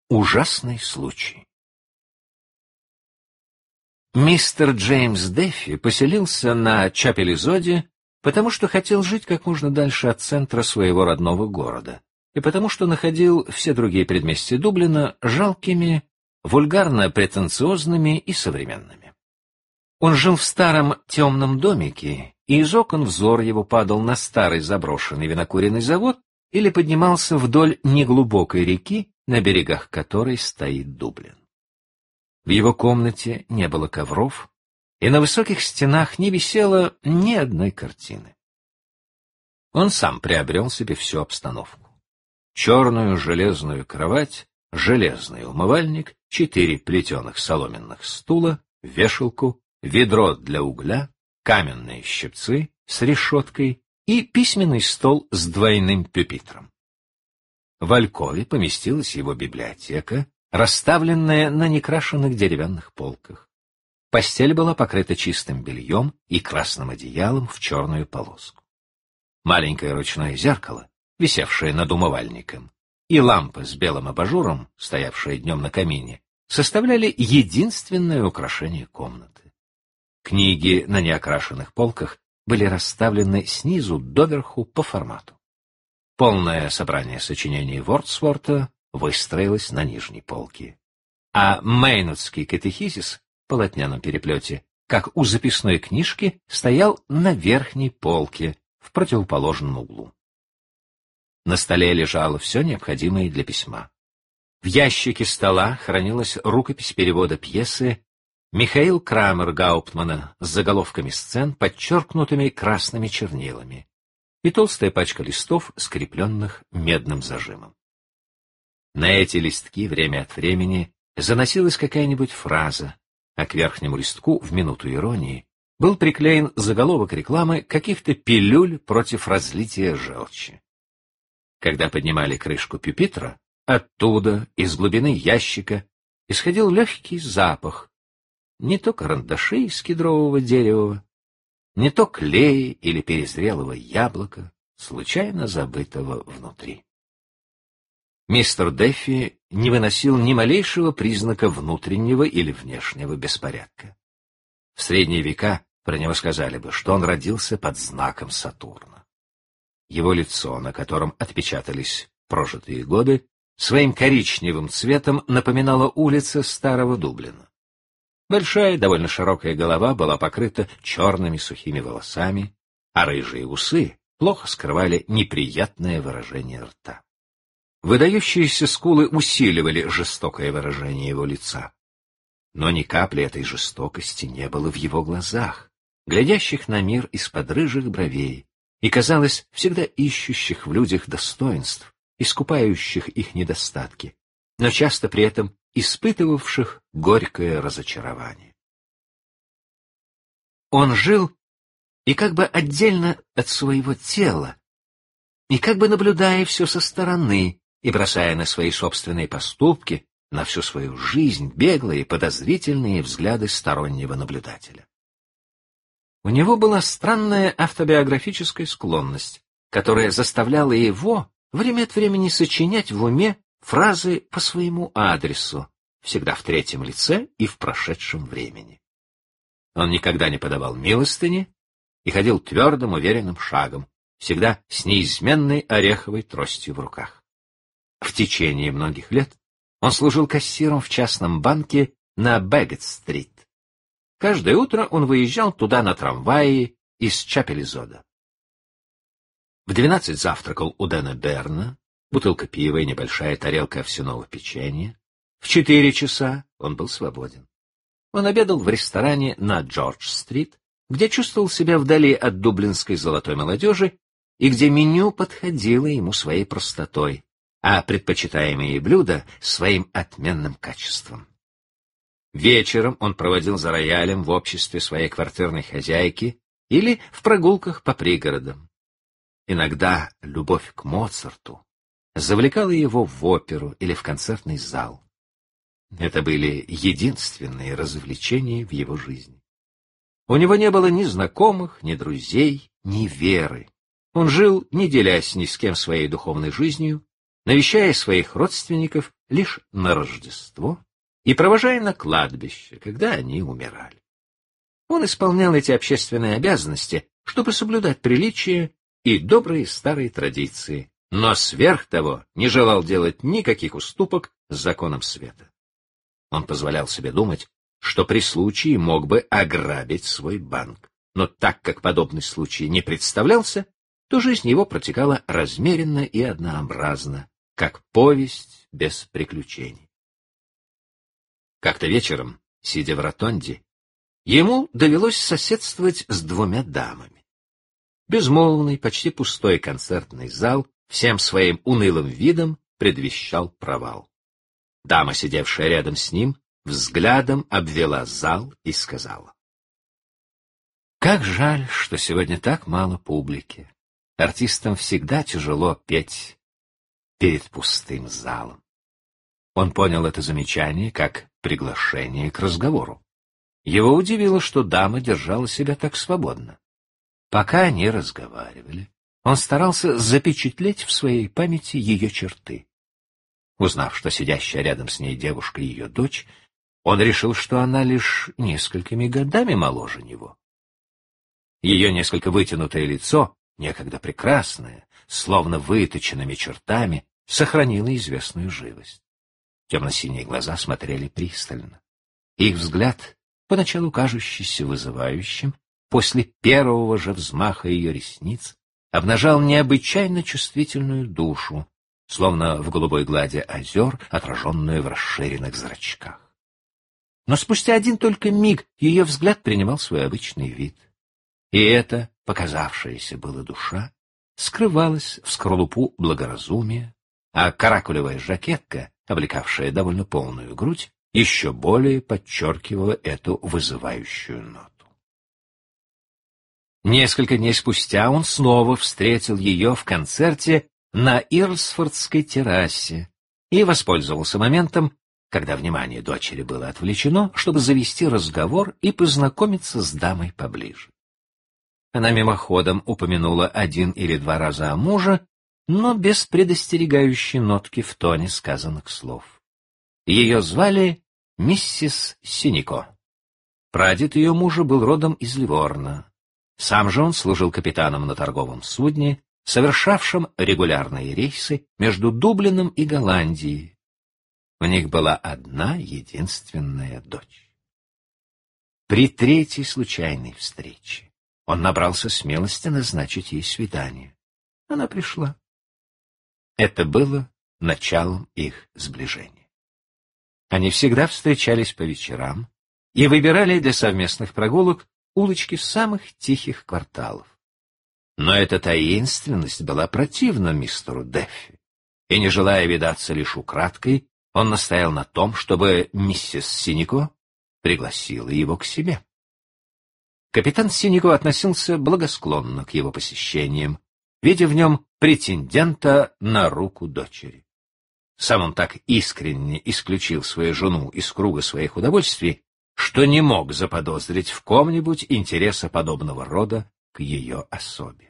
Ужасный случай. Мистер Джеймс Дэффи поселился на Чапелизоде, потому что хотел жить как можно дальше от центра своего родного города, и потому что находил все другие предместья Дублина жалкими, вульгарно-претенциозными и современными. Он жил в старом темном домике, и из окон взор его падал на старый заброшенный винокуренный завод или поднимался вдоль неглубокой реки, на берегах которой стоит Дублин. В его комнате не было ковров, и на высоких стенах не висело ни одной картины. Он сам приобрел себе всю обстановку. Черную железную кровать, железный умывальник, 4 плетеных соломенных стула, вешалку, ведро для угля, каменные щипцы с решеткой и письменный стол с двойным пюпитром. В алькове поместилась его библиотека, расставленная на некрашенных деревянных полках. Постель была покрыта чистым бельем и красным одеялом в черную полоску. Маленькое ручное зеркало, висевшее над умывальником, и лампа с белым абажуром, стоявшая днем на камине, составляли единственное украшение комнаты. Книги на неокрашенных полках были расставлены снизу доверху по формату. Полное собрание сочинений Вордсворта выстроилось на нижней полке, а Мейнутский катехизис в полотняном переплете, как у записной книжки, стоял на верхней полке в противоположном углу. На столе лежало все необходимое для письма. В ящике стола хранилась рукопись перевода пьесы Михаил Крамер Гауптмана с заголовками сцен, подчеркнутыми красными чернилами, и толстая пачка листов, скрепленных медным зажимом. На эти листки время от времени заносилась какая-нибудь фраза, а к верхнему листку в минуту иронии был приклеен заголовок рекламы каких-то пилюль против разлития желчи. Когда поднимали крышку пюпитра, оттуда, из глубины ящика, исходил легкий запах, не то карандашей из кедрового дерева, не то клея или перезрелого яблока, случайно забытого внутри. Мистер Дэффи не выносил ни малейшего признака внутреннего или внешнего беспорядка. В средние века про него сказали бы, что он родился под знаком Сатурна. Его лицо, на котором отпечатались прожитые годы, своим коричневым цветом напоминало улицы старого Дублина. Большая, довольно широкая голова была покрыта черными сухими волосами, а рыжие усы плохо скрывали неприятное выражение рта. Выдающиеся скулы усиливали жестокое выражение его лица. Но ни капли этой жестокости не было в его глазах, глядящих на мир из-под рыжих бровей, и, казалось, всегда ищущих в людях достоинств, искупающих их недостатки, но часто при этом испытывавших горькое разочарование. Он жил и как бы отдельно от своего тела, и как бы наблюдая все со стороны и бросая на свои собственные поступки, на всю свою жизнь беглые подозрительные взгляды стороннего наблюдателя. У него была странная автобиографическая склонность, которая заставляла его время от времени сочинять в уме фразы по своему адресу, всегда в третьем лице и в прошедшем времени. Он никогда не подавал милостыни и ходил твердым, уверенным шагом, всегда с неизменной ореховой тростью в руках. В течение многих лет он служил кассиром в частном банке на Бэггет-стрит. Каждое утро он выезжал туда на трамвае из Чапелизода. В 12 завтракал у Дэна Берна, бутылка пива и небольшая тарелка овсяного печенья. В 4 часа он был свободен. Он обедал в ресторане на Джордж-стрит, где чувствовал себя вдали от дублинской золотой молодежи и где меню подходило ему своей простотой, а предпочитаемые блюда — своим отменным качеством. Вечером он проводил за роялем в обществе своей квартирной хозяйки или в прогулках по пригородам. Иногда любовь к Моцарту завлекала его в оперу или в концертный зал. Это были единственные развлечения в его жизни. У него не было ни знакомых, ни друзей, ни веры. Он жил, не делясь ни с кем своей духовной жизнью, навещая своих родственников лишь на Рождество и провожая на кладбище, когда они умирали. Он исполнял эти общественные обязанности, чтобы соблюдать приличия и добрые старые традиции, но сверх того не желал делать никаких уступок с законом света. Он позволял себе думать, что при случае мог бы ограбить свой банк, но так как подобный случай не представлялся, то жизнь его протекала размеренно и однообразно, как повесть без приключений. Как-то вечером, сидя в ротонде, ему довелось соседствовать с двумя дамами. Безмолвный, почти пустой концертный зал всем своим унылым видом предвещал провал. Дама, сидевшая рядом с ним, взглядом обвела зал и сказала: «Как жаль, что сегодня так мало публики. Артистам всегда тяжело петь перед пустым залом». Он понял это замечание как приглашение к разговору. Его удивило, что дама держала себя так свободно. Пока они разговаривали, он старался запечатлеть в своей памяти ее черты. Узнав, что сидящая рядом с ней девушка — ее дочь, он решил, что она лишь несколькими годами моложе него. Ее несколько вытянутое лицо, некогда прекрасное, словно выточенными чертами, сохранило известную живость. Темно-синие глаза смотрели пристально. Их взгляд, поначалу кажущийся вызывающим, после первого же взмаха ее ресниц, обнажал необычайно чувствительную душу, словно в голубой глади озер, отраженную в расширенных зрачках. Но спустя один только миг ее взгляд принимал свой обычный вид. И эта, показавшаяся была душа, скрывалась в скорлупу благоразумия, а каракулевая жакетка, облекавшая довольно полную грудь, еще более подчеркивала эту вызывающую ноту. Несколько дней спустя он снова встретил ее в концерте на Ирлсфордской террасе и воспользовался моментом, когда внимание дочери было отвлечено, чтобы завести разговор и познакомиться с дамой поближе. Она мимоходом упомянула один или два раза о муже, но без предостерегающей нотки в тоне сказанных слов. Ее звали миссис Синико. Прадед ее мужа был родом из Ливорно. Сам же он служил капитаном на торговом судне, совершавшем регулярные рейсы между Дублином и Голландией. У них была одна единственная дочь. При третьей случайной встрече он набрался смелости назначить ей свидание. Она пришла. Это было началом их сближения. Они всегда встречались по вечерам и выбирали для совместных прогулок улочки самых тихих кварталов. Но эта таинственность была противна мистеру Деффи, и, не желая видаться лишь украдкой, он настоял на том, чтобы миссис Синико пригласила его к себе. Капитан Синико относился благосклонно к его посещениям, видя в нем претендента на руку дочери. Сам он так искренне исключил свою жену из круга своих удовольствий, что не мог заподозрить в ком-нибудь интереса подобного рода к ее особе.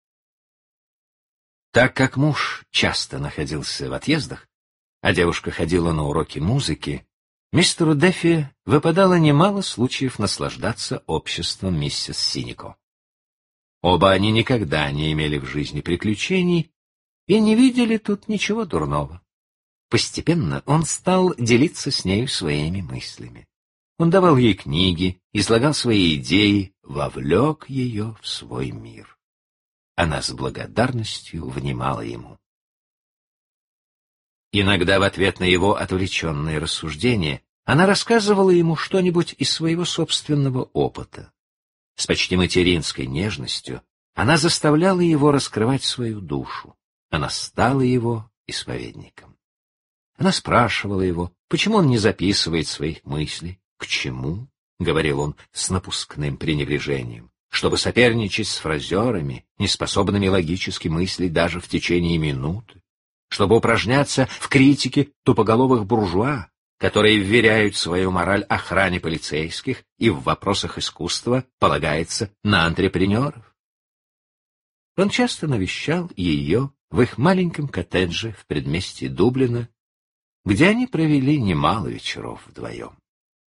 Так как муж часто находился в отъездах, а девушка ходила на уроки музыки, мистеру Деффи выпадало немало случаев наслаждаться обществом миссис Синико. Оба они никогда не имели в жизни приключений и не видели тут ничего дурного. Постепенно он стал делиться с нею своими мыслями. Он давал ей книги, излагал свои идеи, вовлек ее в свой мир. Она с благодарностью внимала ему. Иногда в ответ на его отвлеченные рассуждения она рассказывала ему что-нибудь из своего собственного опыта. С почти материнской нежностью она заставляла его раскрывать свою душу. Она стала его исповедником. Она спрашивала его, почему он не записывает своих мыслей. «К чему?» — говорил он с напускным пренебрежением. «Чтобы соперничать с фразерами, неспособными логически мыслить даже в течение минуты. Чтобы упражняться в критике тупоголовых буржуа, которые вверяют свою мораль охране полицейских и в вопросах искусства полагается на антрепренеров». Он часто навещал ее в их маленьком коттедже в предместье Дублина, где они провели немало вечеров вдвоем.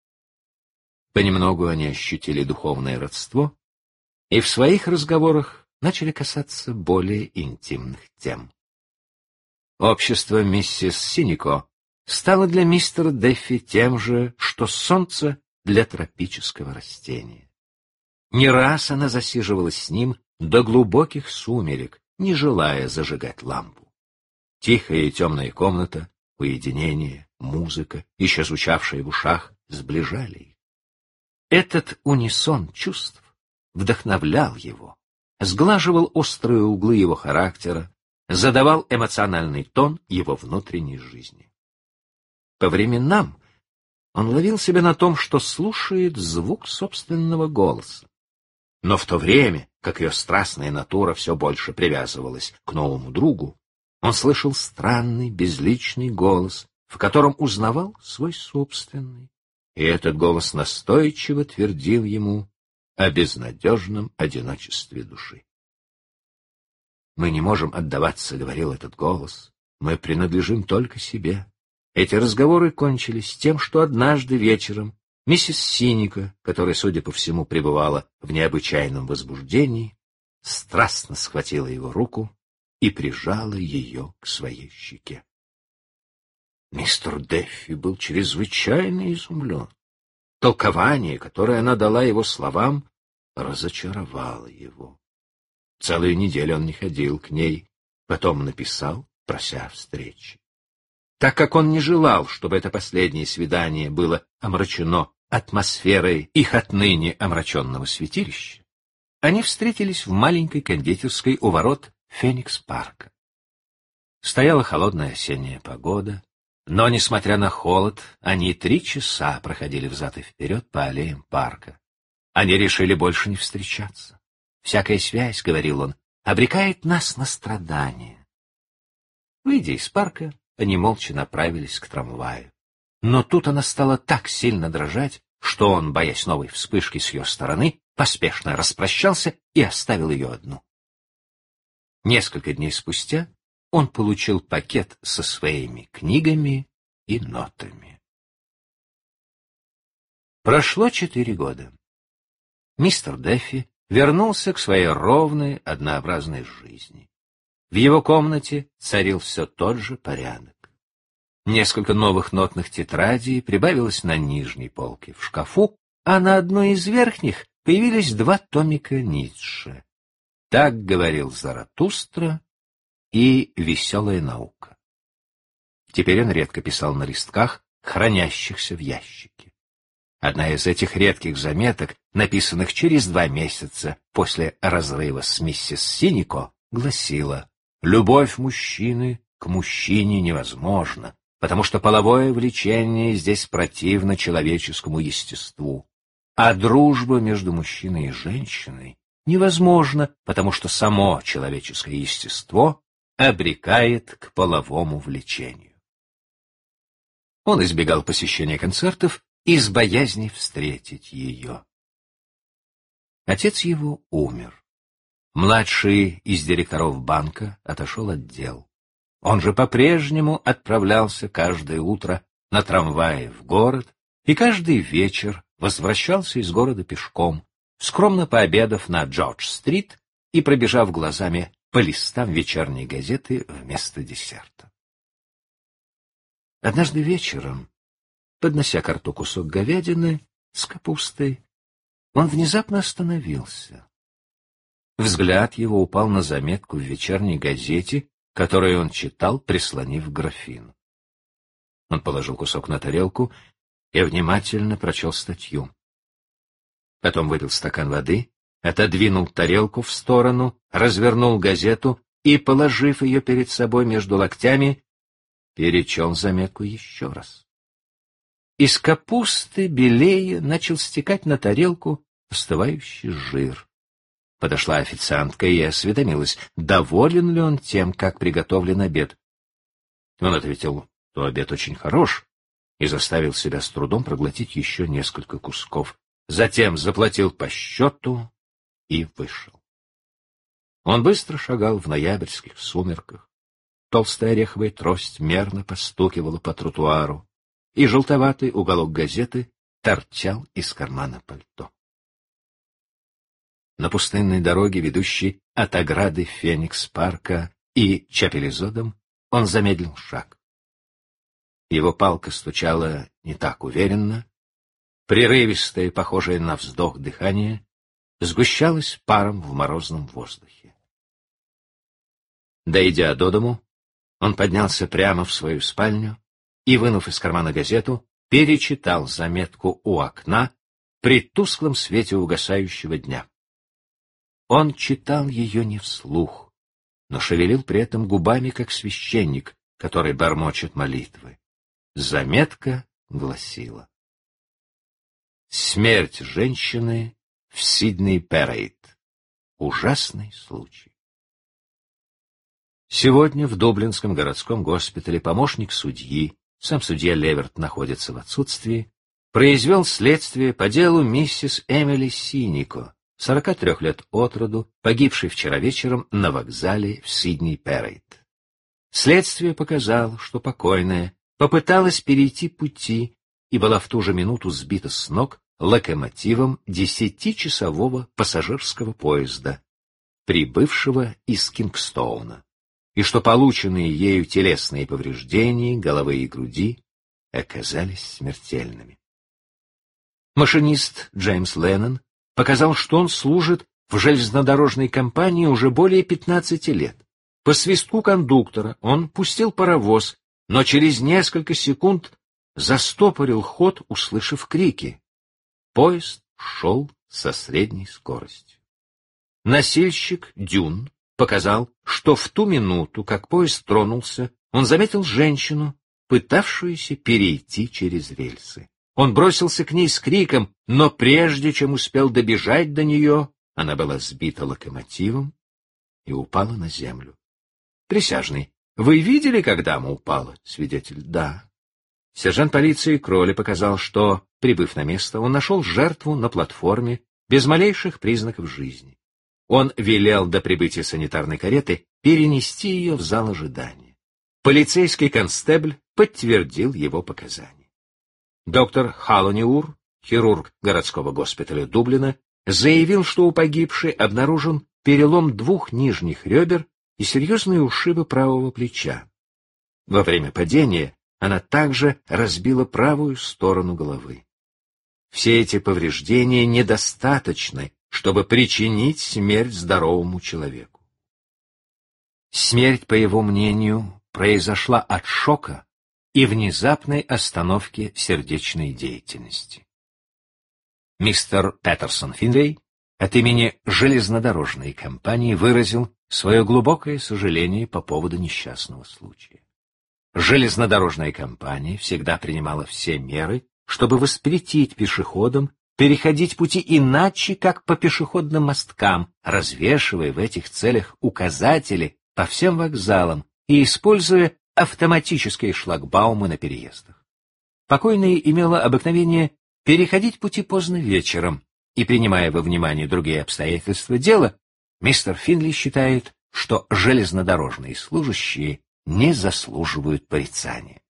Понемногу они ощутили духовное родство и в своих разговорах начали касаться более интимных тем. Общество миссис Синико стало для мистера Деффи тем же, что солнце для тропического растения. Не раз она засиживалась с ним до глубоких сумерек, не желая зажигать лампу. Тихая и темная комната, уединение, музыка, еще звучавшая в ушах, сближали их. Этот унисон чувств вдохновлял его, сглаживал острые углы его характера, задавал эмоциональный тон его внутренней жизни. По временам он ловил себя на том, что слушает звук собственного голоса. Но в то время, как ее страстная натура все больше привязывалась к новому другу, он слышал странный, безличный голос, в котором узнавал свой собственный. И этот голос настойчиво твердил ему о безнадежном одиночестве души. «Мы не можем отдаваться», — говорил этот голос, — «мы принадлежим только себе». Эти разговоры кончились тем, что однажды вечером миссис Синика, которая, судя по всему, пребывала в необычайном возбуждении, страстно схватила его руку и прижала ее к своей щеке. Мистер Деффи был чрезвычайно изумлен. Толкование, которое она дала его словам, разочаровало его. Целую неделю он не ходил к ней, потом написал, прося встречи. Так как он не желал, чтобы это последнее свидание было омрачено атмосферой их отныне омраченного святилища, они встретились в маленькой кондитерской у ворот Феникс-парка. Стояла холодная осенняя погода, но, несмотря на холод, они 3 часа проходили взад и вперед по аллеям парка. Они решили больше не встречаться. «Всякая связь, — говорил он, — обрекает нас на страдания». Выйдя из парка, они молча направились к трамваю. Но тут она стала так сильно дрожать, что он, боясь новой вспышки с ее стороны, поспешно распрощался и оставил ее одну. Несколько дней спустя он получил пакет со своими книгами и нотами. Прошло 4 года. Мистер Деффи вернулся к своей ровной, однообразной жизни. В его комнате царил все тот же порядок. Несколько новых нотных тетрадей прибавилось на нижней полке в шкафу, а на одной из верхних появились 2 томика Ницше. «Так говорил Заратустра» и «Веселая наука». Теперь он редко писал на листках, хранящихся в ящике. Одна из этих редких заметок, написанных через 2 месяца после разрыва с миссис Синико, гласила: «Любовь мужчины к мужчине невозможна, потому что половое влечение здесь противно человеческому естеству, а дружба между мужчиной и женщиной невозможна, потому что само человеческое естество обрекает к половому влечению». Он избегал посещения концертов из боязни встретить ее. Отец его умер. Младший из директоров банка отошел от дел. Он же по-прежнему отправлялся каждое утро на трамвае в город и каждый вечер возвращался из города пешком, скромно пообедав на Джордж-стрит и пробежав глазами по листам вечерней газеты вместо десерта. Однажды вечером, поднося ко рту кусок говядины с капустой, он внезапно остановился. Взгляд его упал на заметку в вечерней газете, которую он читал, прислонив графин. Он положил кусок на тарелку и внимательно прочел статью. Потом выпил стакан воды, отодвинул тарелку в сторону, развернул газету и, положив ее перед собой между локтями, перечел заметку еще раз. Из капусты белее начал стекать на тарелку остывающий жир. Подошла официантка и осведомилась, доволен ли он тем, как приготовлен обед. Он ответил, что обед очень хорош, и заставил себя с трудом проглотить еще несколько кусков. Затем заплатил по счету и вышел. Он быстро шагал в ноябрьских сумерках, толстая ореховая трость мерно постукивала по тротуару, и желтоватый уголок газеты торчал из кармана пальто. На пустынной дороге, ведущей от ограды Феникс-парка и Чапелизодом, он замедлил шаг. Его палка стучала не так уверенно, прерывистое, похожее на вздох дыхание, сгущалось паром в морозном воздухе. Дойдя до дому, он поднялся прямо в свою спальню и, вынув из кармана газету, перечитал заметку у окна при тусклом свете угасающего дня. Он читал ее не вслух, но шевелил при этом губами, как священник, который бормочет молитвы. Заметка гласила: «Смерть женщины в Сидней-Перейд. Ужасный случай». Сегодня в Дублинском городском госпитале помощник судьи, сам судья Леверт находится в отсутствии, произвел следствие по делу миссис Эмили Синико, 43 лет от роду, погибшей вчера вечером на вокзале в Сидней-Перейд. Следствие показало, что покойная попыталась перейти пути и была в ту же минуту сбита с ног локомотивом 10-часового пассажирского поезда, прибывшего из Кингстоуна, и что полученные ею телесные повреждения головы и груди оказались смертельными. Машинист Джеймс Леннон показал, что он служит в железнодорожной компании уже более 15 лет. По свистку кондуктора он пустил паровоз, но через несколько секунд застопорил ход, услышав крики. Поезд шел со средней скоростью. Носильщик Дюн показал, что в ту минуту, как поезд тронулся, он заметил женщину, пытавшуюся перейти через рельсы. Он бросился к ней с криком, но прежде чем успел добежать до нее, она была сбита локомотивом и упала на землю. Присяжный: вы видели, как дама упала? Свидетель: да. Сержант полиции Кроли показал, что, прибыв на место, он нашел жертву на платформе без малейших признаков жизни. Он велел до прибытия санитарной кареты перенести ее в зал ожидания. Полицейский констебль подтвердил его показания. Доктор Халлониур, хирург городского госпиталя Дублина, заявил, что у погибшей обнаружен перелом 2 нижних ребер и серьезные ушибы правого плеча. Во время падения она также разбила правую сторону головы. Все эти повреждения недостаточны, чтобы причинить смерть здоровому человеку. Смерть, по его мнению, произошла от шока и внезапной остановки сердечной деятельности. Мистер Петерсон Финлей от имени железнодорожной компании выразил свое глубокое сожаление по поводу несчастного случая. Железнодорожная компания всегда принимала все меры, чтобы воспретить пешеходам переходить пути иначе, как по пешеходным мосткам, развешивая в этих целях указатели по всем вокзалам и используя автоматические шлагбаумы на переездах. Покойная имела обыкновение переходить пути поздно вечером, и, принимая во внимание другие обстоятельства дела, мистер Финли считает, что железнодорожные служащие не заслуживают порицания.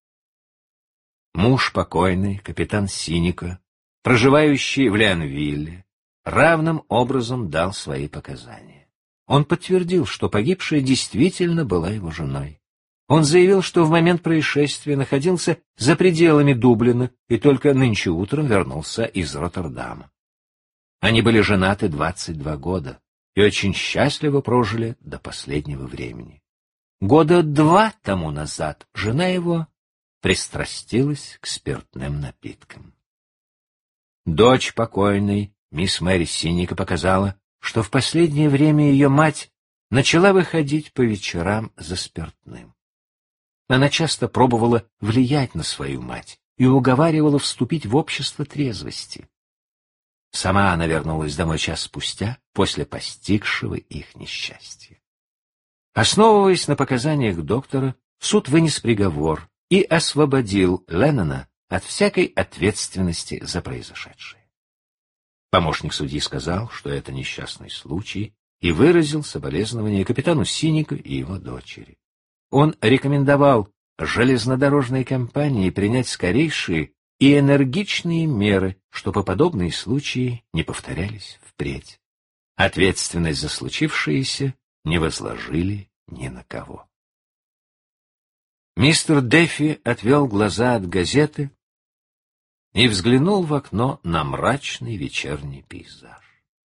Муж покойный, капитан Синико, проживающий в Леонвилле, равным образом дал свои показания. Он подтвердил, что погибшая действительно была его женой. Он заявил, что в момент происшествия находился за пределами Дублина и только нынче утром вернулся из Роттердама. Они были женаты 22 года и очень счастливо прожили до последнего времени. 2 года тому назад жена его пристрастилась к спиртным напиткам. Дочь покойной, мисс Мэри Синико, показала, что в последнее время ее мать начала выходить по вечерам за спиртным. Она часто пробовала влиять на свою мать и уговаривала вступить в общество трезвости. Сама она вернулась домой час спустя, после постигшего их несчастья. Основываясь на показаниях доктора, суд вынес приговор и освободил Леннона от всякой ответственности за произошедшее. Помощник судьи сказал, что это несчастный случай, и выразил соболезнования капитану Синико и его дочери. Он рекомендовал железнодорожной компании принять скорейшие и энергичные меры, чтобы подобные случаи не повторялись впредь. Ответственность за случившееся не возложили ни на кого. Мистер Дэффи отвел глаза от газеты и взглянул в окно на мрачный вечерний пейзаж.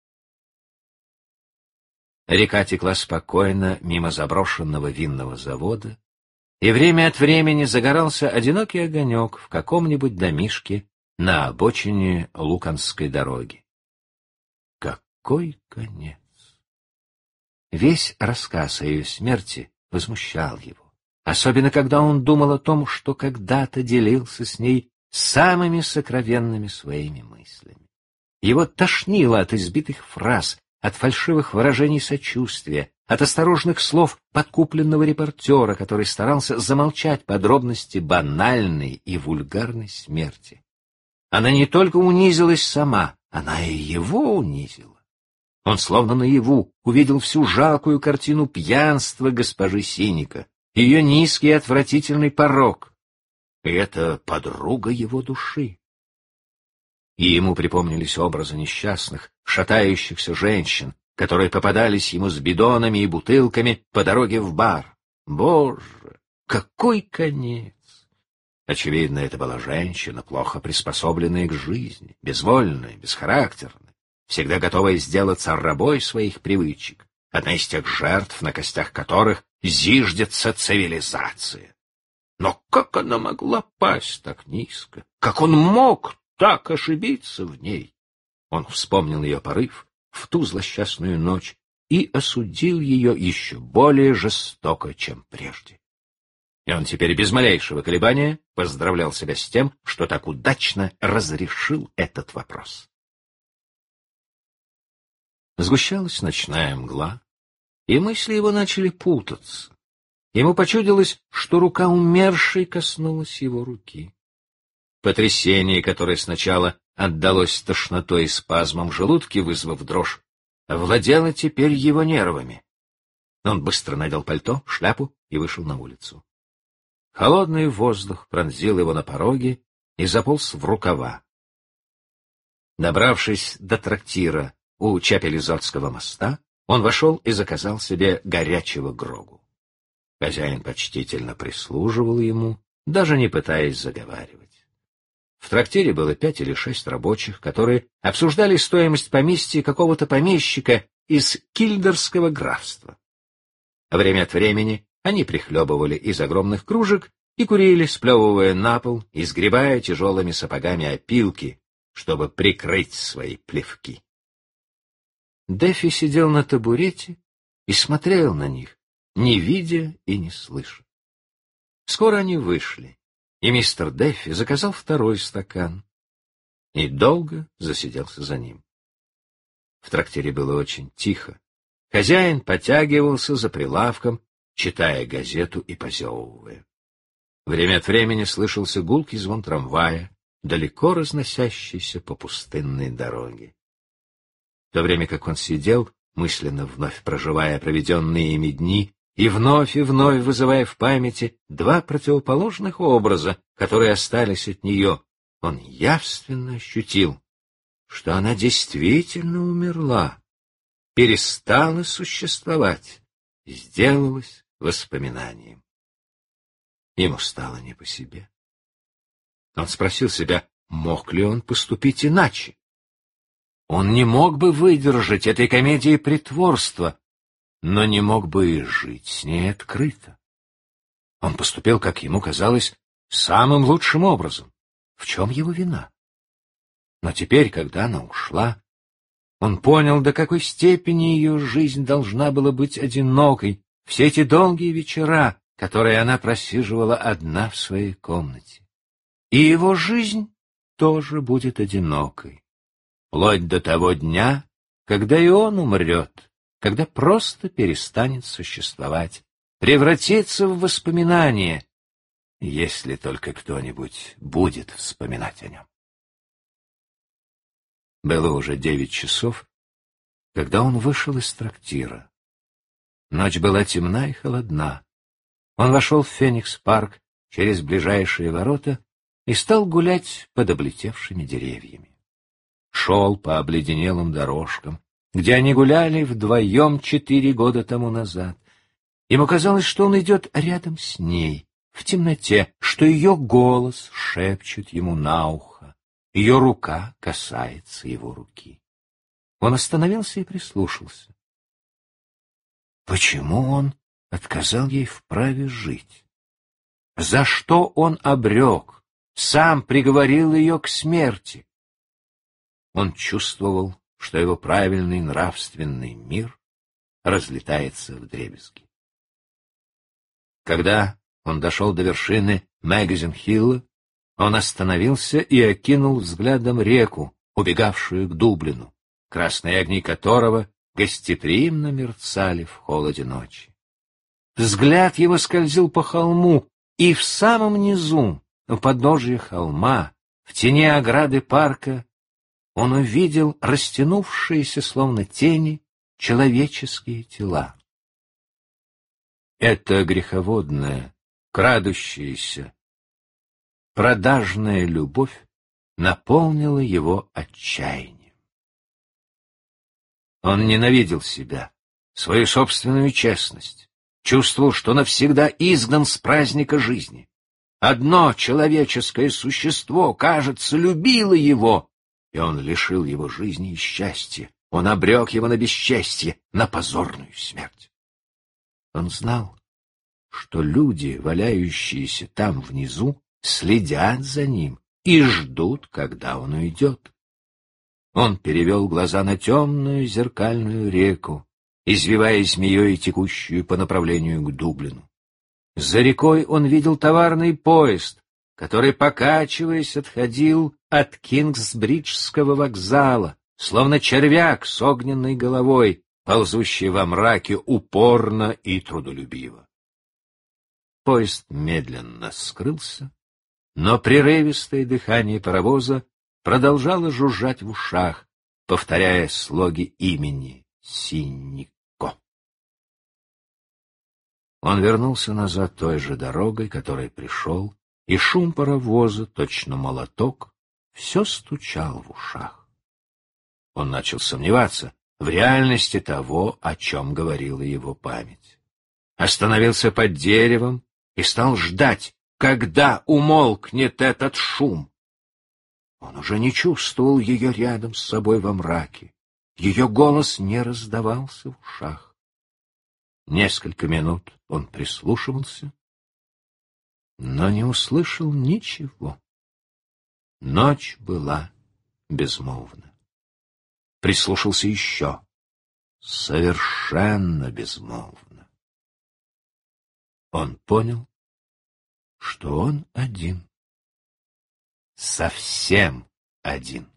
Река текла спокойно мимо заброшенного винного завода, и время от времени загорался одинокий огонек в каком-нибудь домишке на обочине Луканской дороги. Какой конец! Весь рассказ о ее смерти возмущал его, особенно когда он думал о том, что когда-то делился с ней самыми сокровенными своими мыслями. Его тошнило от избитых фраз, от фальшивых выражений сочувствия, от осторожных слов подкупленного репортера, который старался замолчать подробности банальной и вульгарной смерти. Она не только унизилась сама, она и его унизила. Он словно наяву увидел всю жалкую картину пьянства госпожи Синика, ее низкий и отвратительный порок. И это подруга его души. И ему припомнились образы несчастных, шатающихся женщин, которые попадались ему с бидонами и бутылками по дороге в бар. Боже, какой конец! Очевидно, это была женщина, плохо приспособленная к жизни, безвольная, бесхарактерная, всегда готовая сделаться рабой своих привычек, одна из тех жертв, на костях которых зиждется цивилизация. Но как она могла пасть так низко? Как он мог так ошибиться в ней? Он вспомнил ее порыв в ту злосчастную ночь и осудил ее еще более жестоко, чем прежде. И он теперь без малейшего колебания поздравлял себя с тем, что так удачно разрешил этот вопрос. Сгущалась ночная мгла, и мысли его начали путаться. Ему почудилось, что рука умершей коснулась его руки. Потрясение, которое сначала отдалось тошнотой и спазмом в желудке, вызвав дрожь, овладело теперь его нервами. Он быстро надел пальто, шляпу и вышел на улицу. Холодный воздух пронзил его на пороге и заполз в рукава. Добравшись до трактира у Чапелизотского моста, он вошел и заказал себе горячего грогу. Хозяин почтительно прислуживал ему, даже не пытаясь заговаривать. В трактире было 5 или 6 рабочих, которые обсуждали стоимость поместья какого-то помещика из Кильдерского графства. Время от времени они прихлебывали из огромных кружек и курили, сплевывая на пол и сгребая тяжелыми сапогами опилки, чтобы прикрыть свои плевки. Дэффи сидел на табурете и смотрел на них, не видя и не слыша. Скоро они вышли, и мистер Дэффи заказал второй стакан и долго засиделся за ним. В трактире было очень тихо. Хозяин потягивался за прилавком, читая газету и позевывая. Время от времени слышался гулкий звон трамвая, далеко разносящийся по пустынной дороге. В то время как он сидел, мысленно вновь проживая проведенные ими дни, и вновь вызывая в памяти два противоположных образа, которые остались от нее, он явственно ощутил, что она действительно умерла, перестала существовать, сделалась воспоминанием. Ему стало не по себе. Он спросил себя, мог ли он поступить иначе. Он не мог бы выдержать этой комедии притворства, но не мог бы и жить с ней открыто. Он поступил, как ему казалось, самым лучшим образом. В чем его вина? Но теперь, когда она ушла, он понял, до какой степени ее жизнь должна была быть одинокой, все эти долгие вечера, которые она просиживала одна в своей комнате. И его жизнь тоже будет одинокой, вплоть до того дня, когда и он умрет, когда просто перестанет существовать, превратится в воспоминание, если только кто-нибудь будет вспоминать о нем. Было уже 9 часов, когда он вышел из трактира. Ночь была темна и холодна. Он вошел в Феникс-парк через ближайшие ворота и стал гулять под облетевшими деревьями. Шел по обледенелым дорожкам, где они гуляли вдвоем 4 года тому назад. Ему казалось, что он идет рядом с ней, в темноте, что ее голос шепчет ему на ухо, ее рука касается его руки. Он остановился и прислушался. Почему он отказал ей в праве жить? За что он обрек, сам приговорил ее к смерти? Он чувствовал, что его правильный нравственный мир разлетается вдребезги. Когда он дошел до вершины Мэгазин-Хилла, он остановился и окинул взглядом реку, убегавшую к Дублину, красные огни которого гостеприимно мерцали в холоде ночи. Взгляд его скользил по холму, и в самом низу, у подножия холма, в тени ограды парка, он увидел растянувшиеся, словно тени, человеческие тела. Эта греховодная, крадущаяся, продажная любовь наполнила его отчаянием. Он ненавидел себя, свою собственную честность, чувствовал, что навсегда изгнан с праздника жизни. Одно человеческое существо, кажется, любило его, и он лишил его жизни и счастья. Он обрек его на бесчестье, на позорную смерть. Он знал, что люди, валяющиеся там внизу, следят за ним и ждут, когда он уйдет. Он перевел глаза на темную зеркальную реку, извиваясь змеей, текущую по направлению к Дублину. За рекой он видел товарный поезд, который, покачиваясь, отходил от Кингсбриджского вокзала, словно червяк с огненной головой, ползущий во мраке упорно и трудолюбиво. Поезд медленно скрылся, но прерывистое дыхание паровоза продолжало жужжать в ушах, повторяя слоги имени Синнико. Он вернулся назад той же дорогой, которой пришел, и шум паровоза, точно молоток, все стучал в ушах. Он начал сомневаться в реальности того, о чем говорила его память. Остановился под деревом и стал ждать, когда умолкнет этот шум. Он уже не чувствовал ее рядом с собой во мраке. Ее голос не раздавался в ушах. Несколько минут он прислушивался, но не услышал ничего. Ночь была безмолвна. Прислушался еще. Совершенно безмолвно. Он понял, что он один. Совсем один.